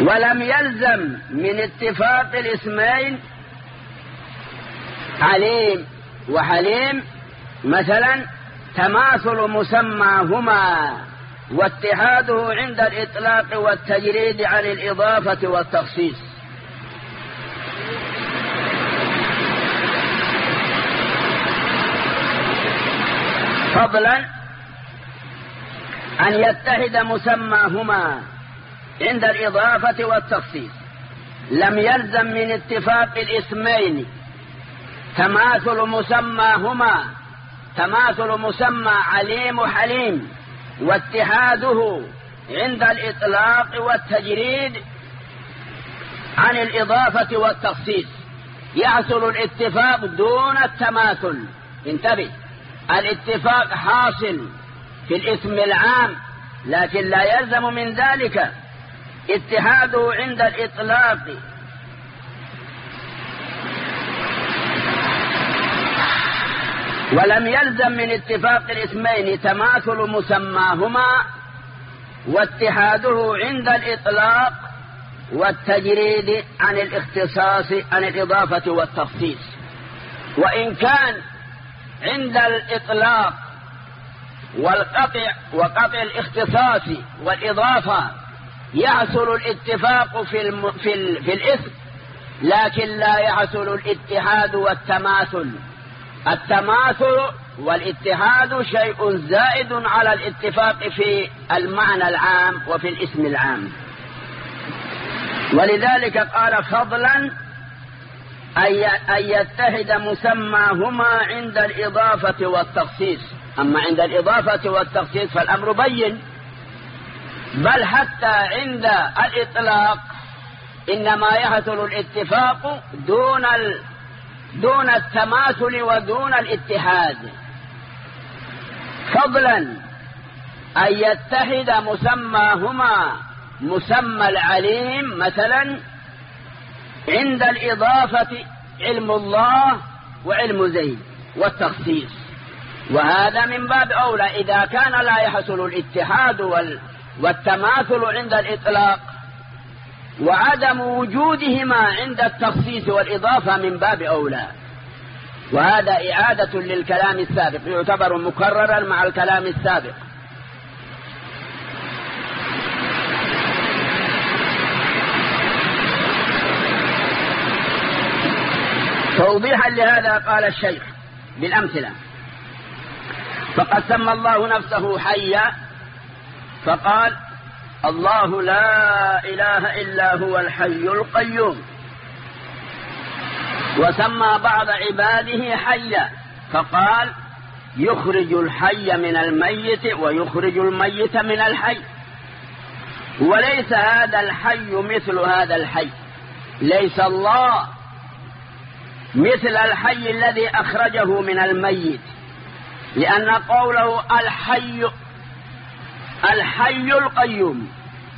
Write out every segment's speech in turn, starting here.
ولم يلزم من اتفاق الاسمين عليم وحليم مثلا تماثل مسماهما واتحاده عند الإطلاق والتجريد عن الإضافة والتخصيص. فضلا أن يتحد مسماهما عند الإضافة والتخصيص. لم يلزم من اتفاق الاسمين تماثل مسماهما، تماثل مسمى عليم وحليم واتحاده عند الإطلاق والتجريد عن الإضافة والتخصيص. يحصل الاتفاق دون التماثل. انتبه، الاتفاق حاصل في الاسم العام، لكن لا يلزم من ذلك اتحاده عند الإطلاق ولم يلزم من اتفاق الاسمين تماثل مسماهما واتحاده عند الإطلاق والتجريد عن الاختصاص عن الإضافة والتخصيص. وإن كان عند الإطلاق والقطع وقطع الاختصاص والإضافة يحصل الاتفاق في الاسم، لكن لا يحصل الاتحاد والتماثل. التماثل والاتحاد شيء زائد على الاتفاق في المعنى العام وفي الاسم العام. ولذلك قال فضلا أن يتحد مسماهما عند الإضافة والتخصيص. أما عند الإضافة والتخصيص فالأمر بين، بل حتى عند الإطلاق إنما يحصل الاتفاق دون التماثل ودون الاتحاد. فضلا أن يتحد مسماهما مسمى العليم مثلا عند الإضافة علم الله وعلم زيد والتخصيص. وهذا من باب أولى إذا كان لا يحصل الاتحاد والتماثل عند الإطلاق، وعدم وجودهما عند التخصيص والإضافة من باب أولى. وهذا إعادة للكلام السابق، يعتبر مكررا مع الكلام السابق. توضيحا لهذا قال الشيخ بالأمثلة: فقد سمى الله نفسه حيا فقال: الله لا إله إلا هو الحي القيوم. وسمى بعض عباده حيا فقال: يخرج الحي من الميت ويخرج الميت من الحي. وليس هذا الحي مثل هذا الحي، ليس الله مثل الحي الذي أخرجه من الميت، لأن قوله الحي القيوم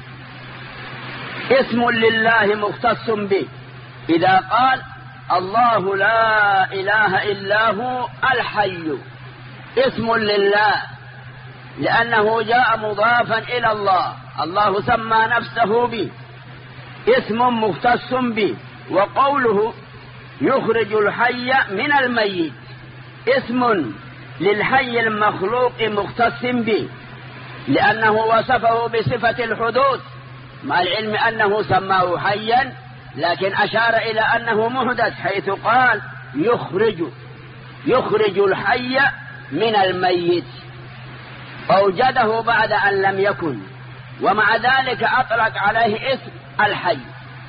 اسم لله مختص به. إذا قال الله لا إله إلا هو الحي اسم لله، لأنه جاء مضافا إلى الله، الله سمى نفسه به، اسم مختص به. وقوله يخرج الحي من الميت اسم للحي المخلوق مختص به، لأنه وصفه بصفة الحدوث، مع العلم أنه سماه حيا، لكن أشار إلى أنه محدث حيث قال يخرج الحي من الميت، أوجده بعد أن لم يكن، ومع ذلك أطلق عليه اسم الحي.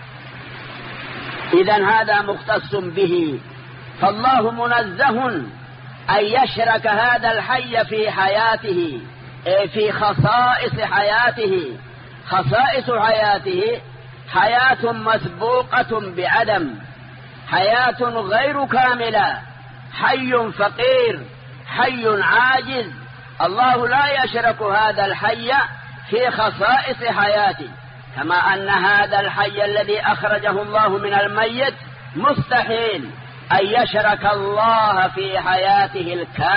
إذن هذا مختص به، فالله منزه أن يشرك هذا الحي في حياته، في خصائص حياته. خصائص حياته حياة مسبوقة بعدم، حياة غير كاملة، حي فقير، حي عاجز. الله لا يشرك هذا الحي في خصائص حياته، كما أن هذا الحي الذي أخرجه الله من الميت مستحيل أن يشرك الله في حياته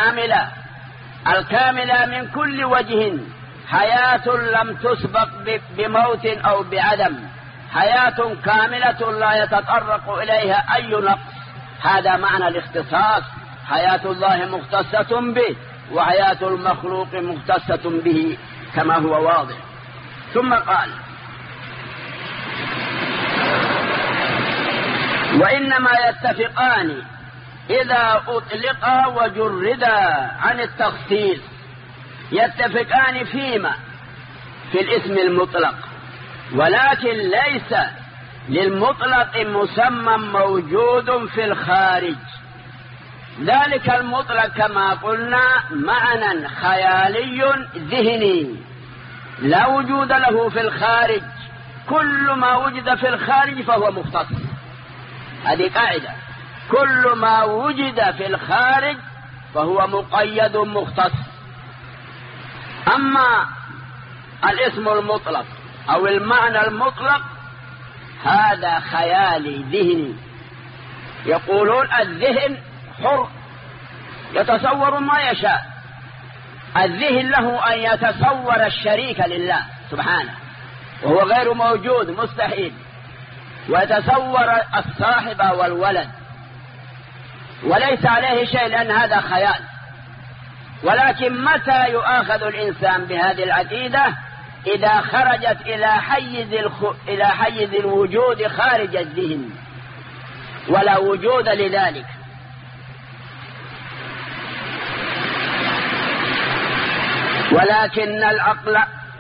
الكاملة من كل وجه، حياة لم تسبق بموت أو بعدم، حياة كاملة لا يتطرق إليها أي نقص. هذا معنى الاختصاص، حياة الله مختصة به وحياة المخلوق مختصة به كما هو واضح. ثم قال: وإنما يتفقان إذا أطلقا وجردا عن التخصيص. يتفقان فيما في الاسم المطلق، ولكن ليس للمطلق مسمى موجود في الخارج. ذلك المطلق كما قلنا معنى خيالي ذهني لا وجود له في الخارج. كل ما وجد في الخارج فهو مختص. هذه قاعدة، كل ما وجد في الخارج فهو مقيد مختص. أما الاسم المطلق أو المعنى المطلق هذا خيالي ذهني. يقولون الذهن حر يتصور ما يشاء. الذهن له أن يتصور الشريك لله سبحانه وهو غير موجود مستحيل، ويتصور الصاحب والولد وليس عليه شيء لأن هذا خيال. ولكن متى يؤاخذ الإنسان بهذه العقيدة؟ إذا خرجت إلى حيز الوجود خارج الذهن ولا وجود لذلك. ولكن العقل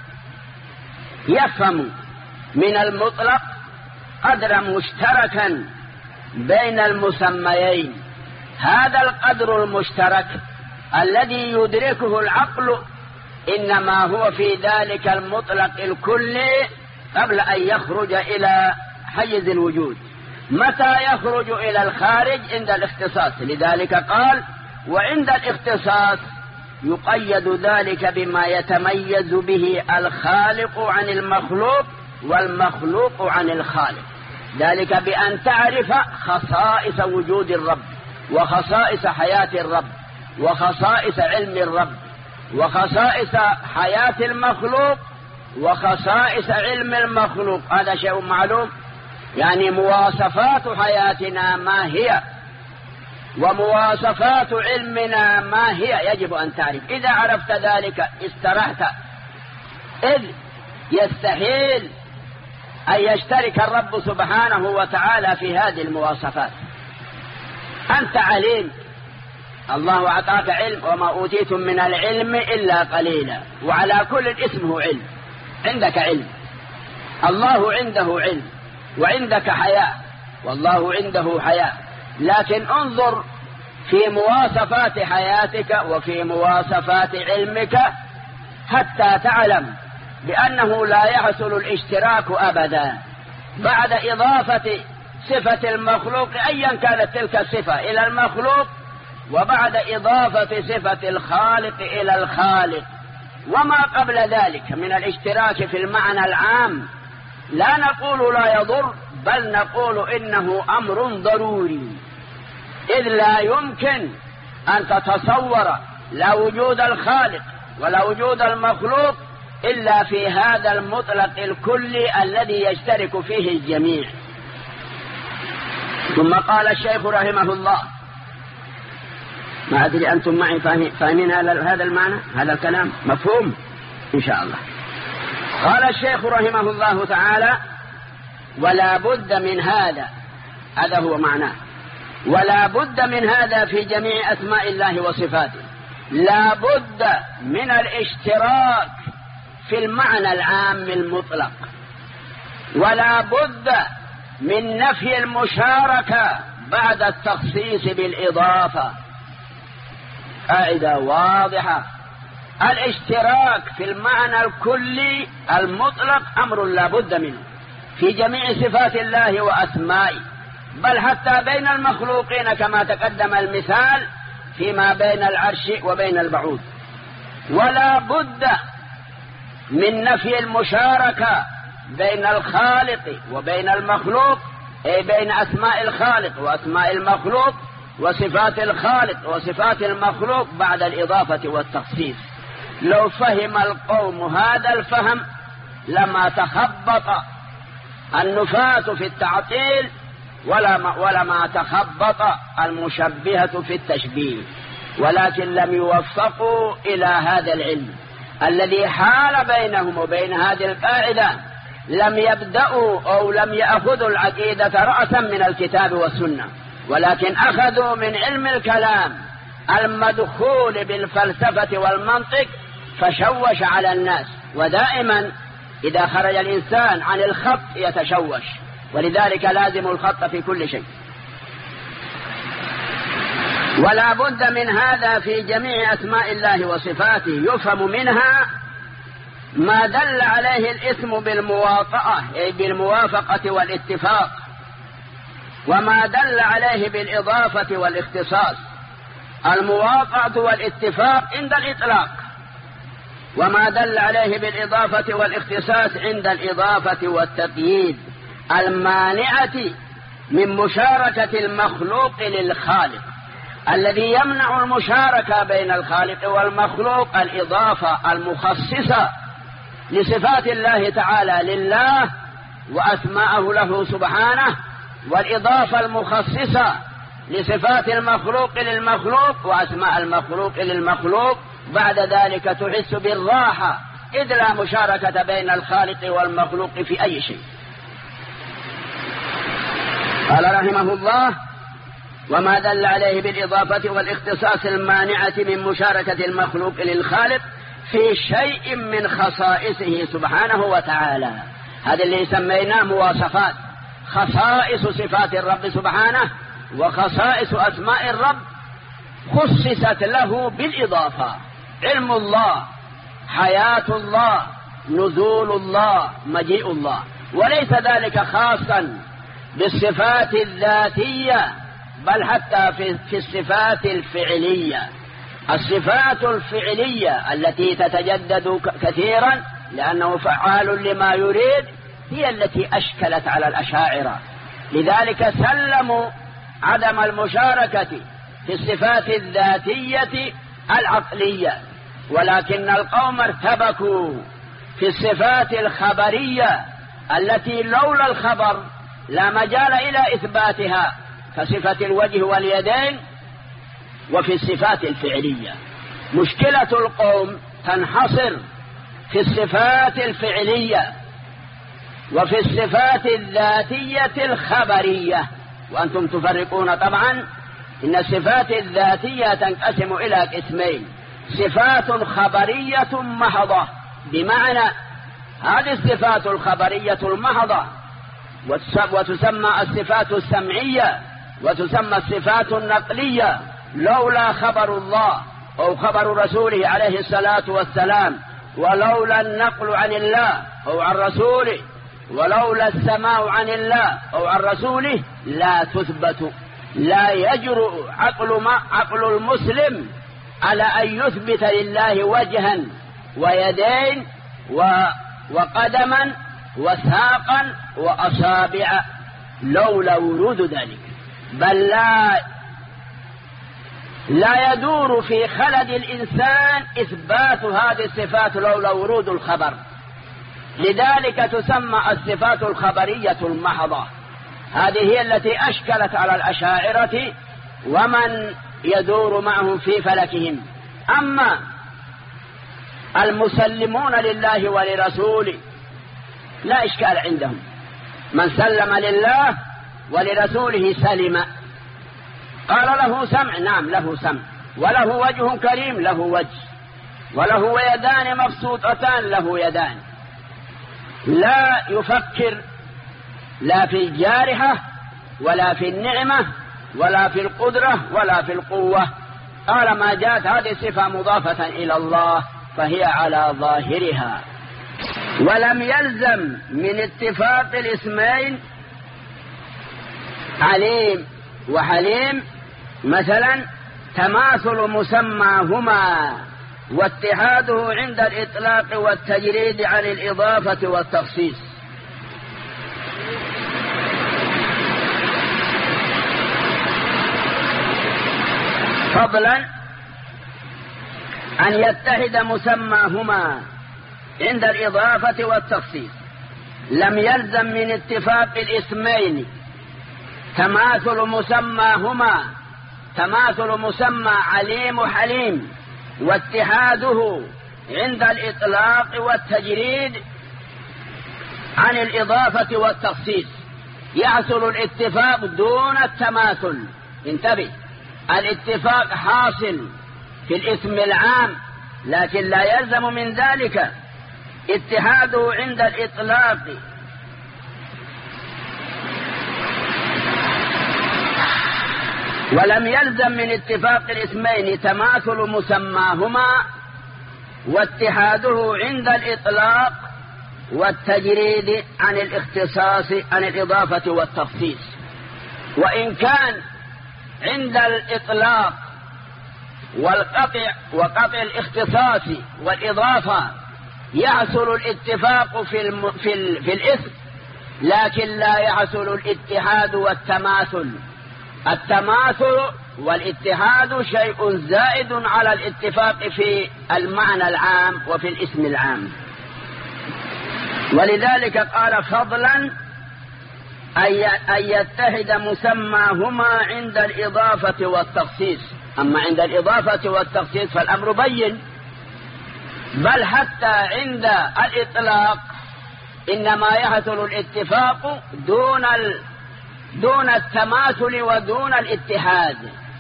يفهم من المطلق قدرا مشتركا بين المسميين. هذا القدر المشترك الذي يدركه العقل إنما هو في ذلك المطلق الكلي قبل أن يخرج إلى حيز الوجود. متى يخرج إلى الخارج؟ عند الاختصاص. لذلك قال: وعند الاختصاص يقيد ذلك بما يتميز به الخالق عن المخلوق والمخلوق عن الخالق. ذلك بأن تعرف خصائص وجود الرب وخصائص حياة الرب وخصائص علم الرب وخصائص حياة المخلوق وخصائص علم المخلوق. هذا شيء معلوم. يعني مواصفات حياتنا ما هي ومواصفات علمنا ما هي يجب أن تعرف. إذا عرفت ذلك استرحت، إذ يستحيل أن يشترك الرب سبحانه وتعالى في هذه المواصفات. أنت عليم، الله أعطاك علم، وما أوتيتم من العلم إلا قليلا، وعلى كل اسمه علم. عندك علم، الله عنده علم، وعندك حياة والله عنده حياة. لكن انظر في مواصفات حياتك وفي مواصفات علمك حتى تعلم بأنه لا يحصل الاشتراك أبدا بعد إضافة صفة المخلوق أيا كانت تلك الصفة إلى المخلوق، وبعد إضافة صفة الخالق إلى الخالق. وما قبل ذلك من الاشتراك في المعنى العام لا نقول لا يضر، بل نقول إنه أمر ضروري، إذ لا يمكن أن تتصور لا وجود الخالق ولا وجود المخلوق إلا في هذا المطلق الكلي الذي يشترك فيه الجميع. ثم قال الشيخ رحمه الله، ما أدري أنتم معي فاهمين هذا المعنى، هذا الكلام مفهوم إن شاء الله. قال الشيخ رحمه الله تعالى: ولا بد من هذا، هذا هو معناه، ولا بد من هذا في جميع أسماء الله وصفاته. لا بد من الاشتراك في المعنى العام المطلق، ولا بد من نفي المشاركة بعد التخصيص بالإضافة. قاعدة واضحة: الاشتراك في المعنى الكلي المطلق أمر لا بد منه في جميع صفات الله وأسمائه، بل حتى بين المخلوقين كما تقدم المثال فيما بين العرش وبين البعوض. ولا بد من نفي المشاركة بين الخالق وبين المخلوق، أي بين أسماء الخالق وأسماء المخلوق وصفات الخالق وصفات المخلوق بعد الإضافة والتخصيص. لو فهم القوم هذا الفهم لما تخبط النفاة في التعطيل ولا ما تخبط المشبهة في التشبيه، ولكن لم يوفقوا إلى هذا العلم الذي حال بينهم وبين هذه القاعدة. لم يبدأوا أو لم يأخذوا العقيدة رأسا من الكتاب والسنة، ولكن أخذوا من علم الكلام المدخول بالفلسفة والمنطق فشوش على الناس. ودائما إذا خرج الإنسان عن الخط يتشوش، ولذلك لازم الخط في كل شيء. ولا بد من هذا في جميع أسماء الله وصفاته. يفهم منها ما دل عليه الاسم بالمواطأة أي بالموافقة والاتفاق، وما دل عليه بالإضافة والاختصاص. المواطأة والاتفاق عند الإطلاق، وما دل عليه بالإضافة والاختصاص عند الإضافة والتقييد المانعة من مشاركة المخلوق للخالق. الذي يمنع المشاركة بين الخالق والمخلوق الإضافة المخصصة لصفات الله تعالى لله وأسماءه له سبحانه، والإضافة المخصصة لصفات المخلوق للمخلوق وأسماء المخلوق للمخلوق. بعد ذلك تحس بالراحة إذ لا مشاركة بين الخالق والمخلوق في أي شيء. قال رحمه الله: وما دل عليه بالإضافة والاختصاص المانعة من مشاركة المخلوق للخالق في شيء من خصائصه سبحانه وتعالى. هذا اللي سميناه مواصفات، خصائص صفات الرب سبحانه وخصائص أسماء الرب خصصت له بالإضافة. علم الله، حياة الله، نزول الله، مجيء الله. وليس ذلك خاصا بالصفات الذاتية، بل حتى في الصفات الفعلية. الصفات الفعلية التي تتجدد كثيرا لأنه فعال لما يريد هي التي أشكلت على الأشاعرة، لذلك سلموا عدم المشاركة في الصفات الذاتية العقلية، ولكن القوم ارتبكوا في الصفات الخبرية التي لولا الخبر لا مجال إلى إثباتها، كصفة الوجه واليدين. وفي الصفات الفعلية مشكلة القوم تنحصر في الصفات الفعلية وفي الصفات الذاتية الخبرية. وأنتم تفرقون طبعا إن الصفات الذاتية تنقسم إلى قسمين: صفات خبرية محضة، بمعنى هذه الصفات الخبرية المحضة وتسمى الصفات السمعية وتسمى الصفات النقلية. لولا خبر الله أو خبر رسوله عليه الصلاة والسلام، ولولا النقل عن الله أو عن رسوله، ولولا السماع عن الله أو عن رسوله لا تثبت. لا يجرؤ عقل المسلم على أن يثبت لله وجها ويدين وقدما وساقا وأصابع لولا ورود ذلك، بل لا يدور في خلد الإنسان إثبات هذه الصفات لولا ورود الخبر. لذلك تسمى الصفات الخبرية المحضة. هذه هي التي أشكلت على الأشاعرة ومن يدور معهم في فلكهم. أما المسلمون لله ولرسوله لا إشكال عندهم، من سلم لله ولرسوله سلم. قال له سمع، نعم له سمع، وله وجه كريم، له وجه، وله يدان مبسوطتان، له يدان. لا يفكر لا في الجارحة ولا في النعمة ولا في القدرة ولا في القوة. قال ما جاءت هذه صفة مضافة إلى الله فهي على ظاهرها. ولم يلزم من اتفاق الاسمين عليم وحليم مثلا تماثل مسماهما واتحاده عند الإطلاق والتجريد عن الإضافة والتخصيص. فضلا أن يتحد مسماهما عند الإضافة والتخصيص، لم يلزم من اتفاق الاسمين تماثل مسمى عليم وحليم واتحاده عند الإطلاق والتجريد عن الإضافة والتخصيص. يحصل الاتفاق دون التماثل. انتبه، الاتفاق حاصل في الاسم العام، لكن لا يلزم من ذلك اتحاده عند الإطلاق ولم يلزم من اتفاق الاسمين تماثل مسماهما واتحاده عند الإطلاق والتجريد عن الاختصاص عن الإضافة والتخصيص. وإن كان عند الإطلاق وقطع الاختصاص والإضافة يحصل الاتفاق في الاسم، لكن لا يحصل الاتحاد والتماثل. التماثل والاتحاد شيء زائد على الاتفاق في المعنى العام وفي الاسم العام. ولذلك قال فضلا أن يتحد مسماهما عند الإضافة والتخصيص. أما عند الإضافة والتخصيص فالأمر بين، بل حتى عند الإطلاق إنما يحصل الاتفاق دون التماثل ودون الاتحاد.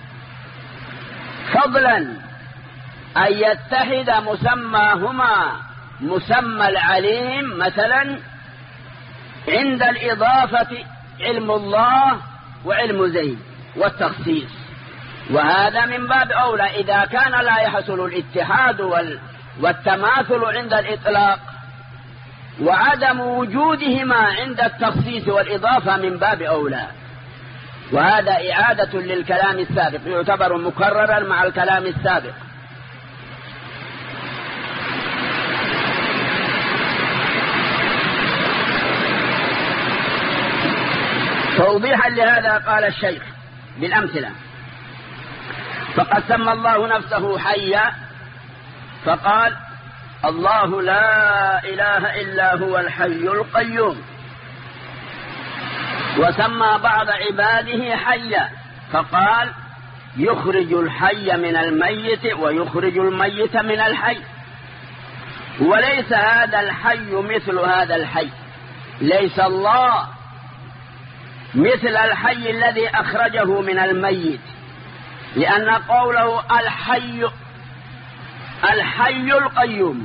فضلا أن يتحد مسماهما مسمى العليم مثلا عند الإضافة علم الله وعلم زيد والتخصيص، وهذا من باب أولى إذا كان لا يحصل الاتحاد والتماثل عند الإطلاق وعدم وجودهما عند التخصيص والإضافة من باب أولى. وهذا إعادة للكلام السابق، يعتبر مكررا مع الكلام السابق. توضيحا لهذا قال الشيخ بالأمثلة: فقد سمى الله نفسه حيا فقال: الله لا إله إلا هو الحي القيوم. وسمى بعض عباده حيا فقال: يخرج الحي من الميت ويخرج الميت من الحي. وليس هذا الحي مثل هذا الحي، ليس الله مثل الحي الذي أخرجه من الميت، لأن قوله الحي القيوم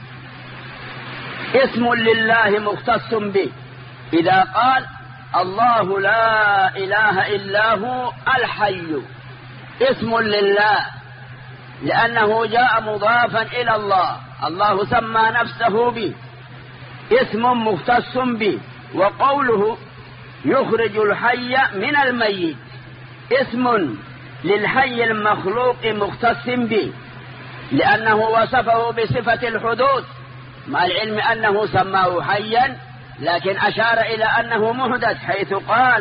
اسم لله مختص به. إذا قال الله لا إله إلا هو الحي اسم لله، لأنه جاء مضافا إلى الله، الله سمى نفسه به، اسم مختص به. وقوله يخرج الحي من الميت اسم للحي المخلوق مختص به، لأنه وصفه بصفة الحدوث، مع العلم أنه سماه حيا، لكن أشار إلى أنه محدث حيث قال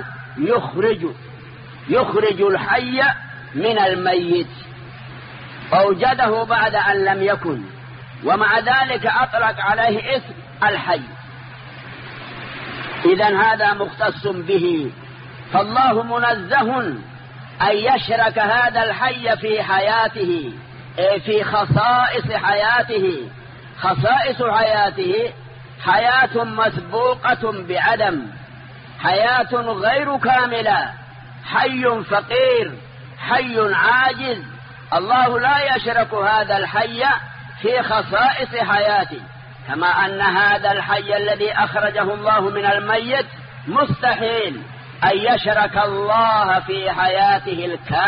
يخرج الحي من الميت، أوجده بعد أن لم يكن، ومع ذلك أطلق عليه اسم الحي. إذن هذا مختص به، فالله منزه أن يشرك هذا الحي في حياته، في خصائص حياته. خصائص حياته حياة مسبوقة بعدم، حياة غير كاملة، حي فقير، حي عاجز. الله لا يشرك هذا الحي في خصائص حياته، كما أن هذا الحي الذي أخرجه الله من الميت مستحيل أن يشرك الله في حياته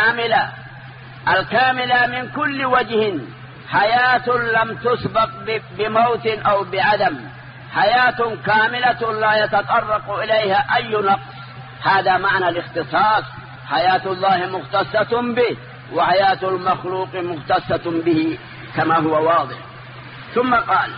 الكاملة من كل وجه، حياة لم تسبق بموت أو بعدم، حياة كاملة لا يتطرق إليها أي نقص. هذا معنى الاختصاص، حياة الله مختصة به وحياة المخلوق مختصة به كما هو واضح. ثم قال: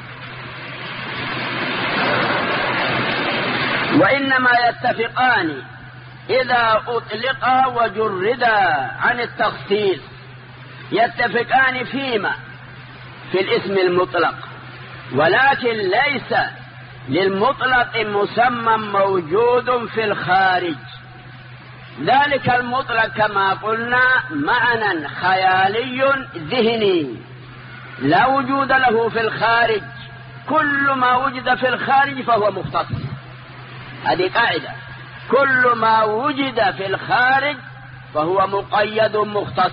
وإنما يتفقان إذا أطلقا وجردا عن التخصيص. يتفقان فيما في الاسم المطلق، ولكن ليس للمطلق مسمى موجود في الخارج. ذلك المطلق كما قلنا معنى خيالي ذهني لا وجود له في الخارج. كل ما وجد في الخارج فهو مختص. هذه قاعدة، كل ما وجد في الخارج فهو مقيد مختص.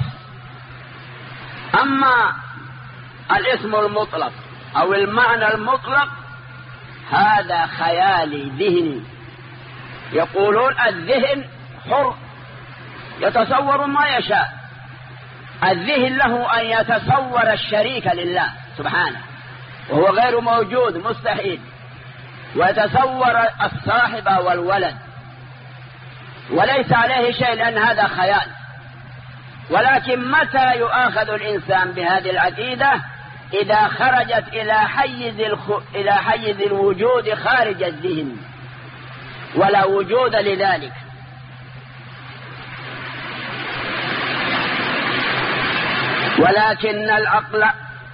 أما الاسم المطلق أو المعنى المطلق هذا خيالي ذهني. يقولون الذهن حر يتصور ما يشاء. الذهن له أن يتصور الشريك لله سبحانه وهو غير موجود مستحيل، ويتصور الصاحب والولد وليس عليه شيء لأن هذا خيال. ولكن متى يؤاخذ الإنسان بهذه العقيدة؟ إذا خرجت إلى حيز الوجود خارج الذهن ولا وجود لذلك. ولكن العقل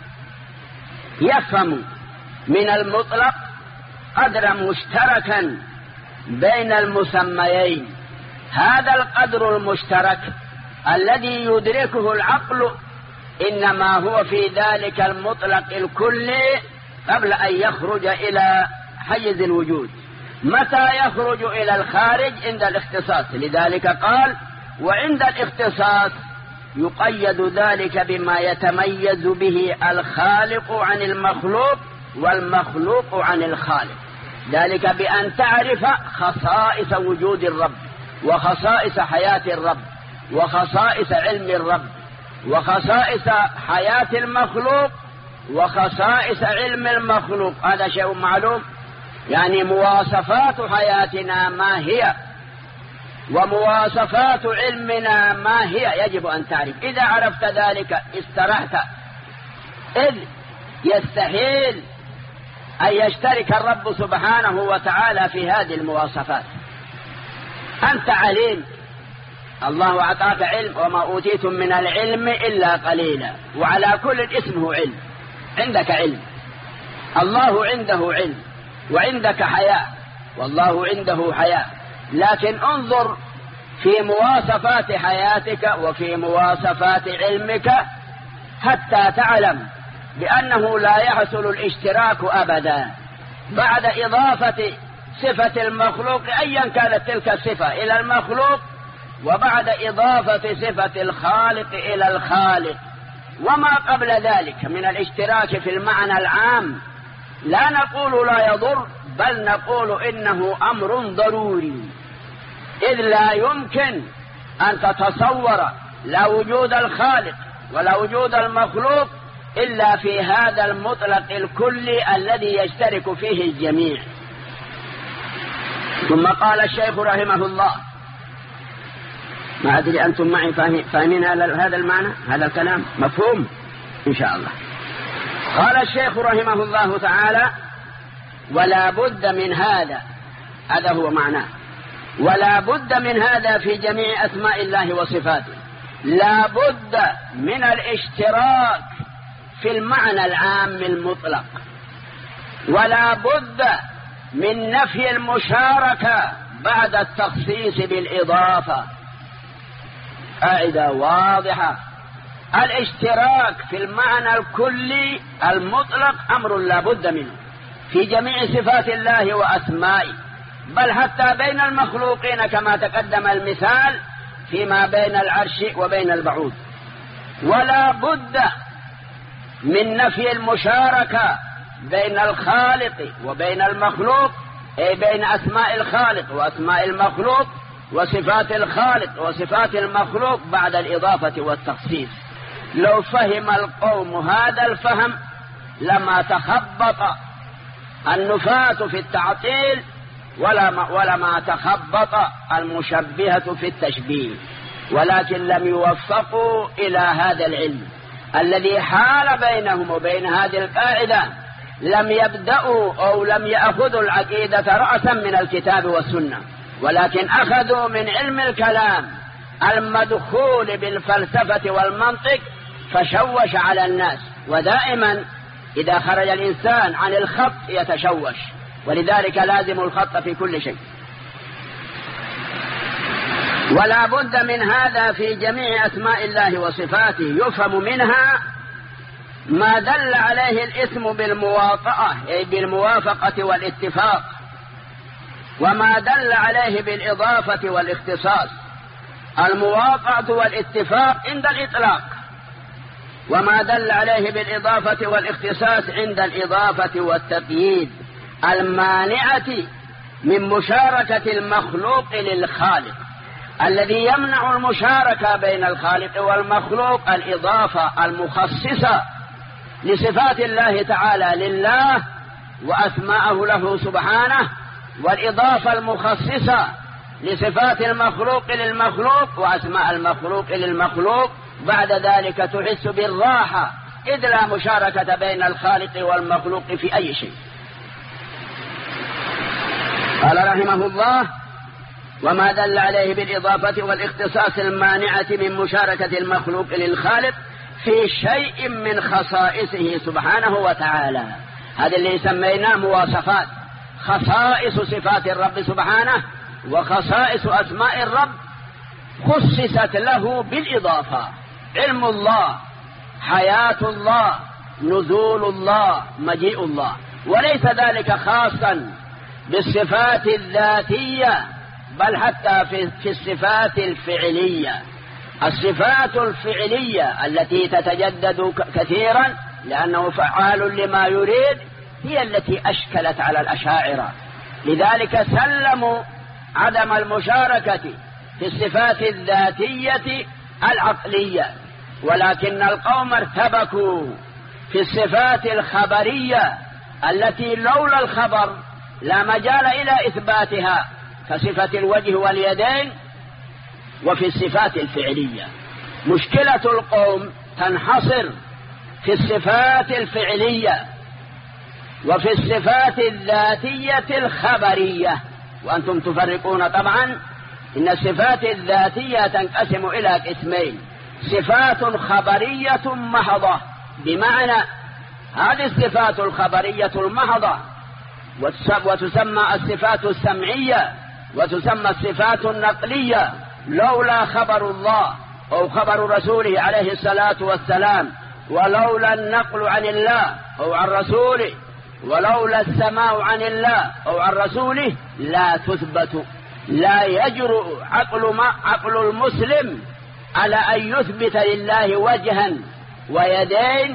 يفهم من المطلق قدرا مشتركا بين المسميين. هذا القدر المشترك الذي يدركه العقل إنما هو في ذلك المطلق الكلي قبل أن يخرج إلى حيز الوجود. متى يخرج إلى الخارج؟ عند الاختصاص. لذلك قال وعند الاختصاص يقيد ذلك بما يتميز به الخالق عن المخلوق والمخلوق عن الخالق. ذلك بأن تعرف خصائص وجود الرب وخصائص حياة الرب وخصائص علم الرب وخصائص حياة المخلوق وخصائص علم المخلوق. هذا شيء معلوم. يعني مواصفات حياتنا ما هي ومواصفات علمنا ما هي يجب أن تعرف. إذا عرفت ذلك استرحت، إذ يستحيل أن يشترك الرب سبحانه وتعالى في هذه المواصفات. أنت عليم، الله أعطاك علم، وما أوتيتم من العلم إلا قليلا، وعلى كل اسمه علم. عندك علم، الله عنده علم، وعندك حياة والله عنده حياة. لكن انظر في مواصفات حياتك وفي مواصفات علمك حتى تعلم بأنه لا يحصل الاشتراك أبدا بعد إضافة صفة المخلوق أيا كانت تلك الصفة إلى المخلوق، وبعد إضافة صفة الخالق إلى الخالق. وما قبل ذلك من الاشتراك في المعنى العام لا نقول لا يضر، بل نقول إنه أمر ضروري، إذ لا يمكن أن تتصور لا وجود الخالق ولا وجود المخلوق إلا في هذا المطلق الكلي الذي يشترك فيه الجميع. ثم قال الشيخ رحمه الله، ما أدري أنتم معي فاهمين هذا المعنى، هذا الكلام مفهوم إن شاء الله. قال الشيخ رحمه الله تعالى: ولا بد من هذا، هذا هو معناه، ولا بد من هذا في جميع أسماء الله وصفاته. لا بد من الاشتراك في المعنى العام المطلق، ولا بد من نفي المشاركة بعد التخصيص بالإضافة. قاعدة واضحة: الاشتراك في المعنى الكلي المطلق أمر لا بد منه في جميع صفات الله وأسمائه، بل حتى بين المخلوقين كما تقدم المثال فيما بين العرش وبين البعوض. ولا بد من نفي المشاركة بين الخالق وبين المخلوق، أي بين أسماء الخالق وأسماء المخلوق وصفات الخالق وصفات المخلوق بعد الإضافة والتخصيص. لو فهم القوم هذا الفهم لما تخبط النفاة في التعطيل ولما تخبط المشبهة في التشبيه، ولكن لم يوفقوا إلى هذا العلم الذي حال بينهم وبين هذه القاعدة. لم يبدأوا أو لم يأخذوا العقيدة رأسا من الكتاب والسنة، ولكن أخذوا من علم الكلام المدخول بالفلسفة والمنطق فشوش على الناس. ودائما إذا خرج الإنسان عن الخط يتشوش، ولذلك لازم الخط في كل شيء. ولا بد من هذا في جميع أسماء الله وصفاته. يفهم منها ما دل عليه الاسم بالمواطأة أي بالموافقة والاتفاق، وما دل عليه بالإضافة والاختصاص. المواطأة والاتفاق عند الإطلاق، وما دل عليه بالإضافة والاختصاص عند الإضافة والتقييد المانعة من مشاركة المخلوق للخالق. الذي يمنع المشاركة بين الخالق والمخلوق الإضافة المخصصة لصفات الله تعالى لله وأسماءه له سبحانه، والإضافة المخصصة لصفات المخلوق للمخلوق وأسماء المخلوق للمخلوق. بعد ذلك تحس بالراحة إذ لا مشاركة بين الخالق والمخلوق في أي شيء. قال رحمه الله: وما دل عليه بالإضافة والاختصاص المانعة من مشاركة المخلوق للخالق في شيء من خصائصه سبحانه وتعالى. هذا اللي سميناه مواصفات، خصائص صفات الرب سبحانه وخصائص أسماء الرب خصصت له بالإضافة. علم الله، حياة الله، نزول الله، مجيء الله، وليس ذلك خاصا بالصفات الذاتية بل حتى في الصفات الفعلية. الصفات الفعلية التي تتجدد كثيرا لأنه فعال لما يريد هي التي أشكلت على الأشاعرة، لذلك سلموا عدم المشاركة في الصفات الذاتية العقلية، ولكن القوم ارتبكوا في الصفات الخبرية التي لولا الخبر لا مجال إلى إثباتها كصفة الوجه واليدين. وفي الصفات الفعلية مشكلة القوم تنحصر في الصفات الفعلية وفي الصفات الذاتية الخبرية. وأنتم تفرقون طبعا إن الصفات الذاتية تنقسم إلى قسمين: صفات خبرية محضة، بمعنى هذه الصفات الخبرية المحضة وتسمى الصفات السمعية وتسمى الصفات النقلية. لولا خبر الله أو خبر رسوله عليه الصلاة والسلام، ولولا النقل عن الله أو عن رسوله، ولولا السماع عن الله أو عن رسوله لا تثبت. لا يجرؤ عقل المسلم على أن يثبت لله وجها ويدين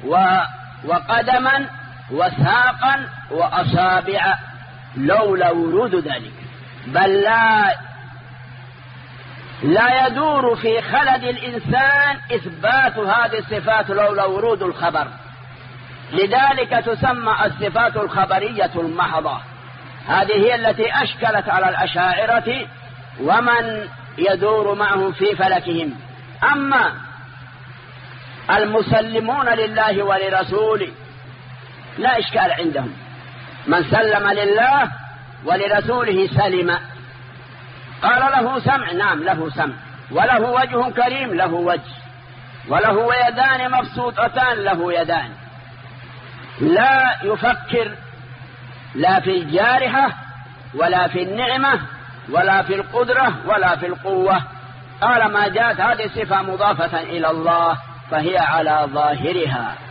وقدما وساقا وأصابع لولا ورود ذلك، بل لا يدور في خلد الإنسان إثبات هذه الصفات لولا ورود الخبر. لذلك تسمى الصفات الخبرية المحضة. هذه هي التي أشكلت على الأشاعرة ومن يدور معهم في فلكهم. أما المسلمون لله ولرسوله لا إشكال عندهم، من سلم لله ولرسوله سلم. قال له سمع، نعم له سمع، وله وجه كريم، له وجه، وله يدان مبسوطتان، له يدان. لا يفكر لا في الجارحة ولا في النعمة ولا في القدرة ولا في القوة. قال ما جاءت هذه الصفة مضافة إلى الله فهي على ظاهرها.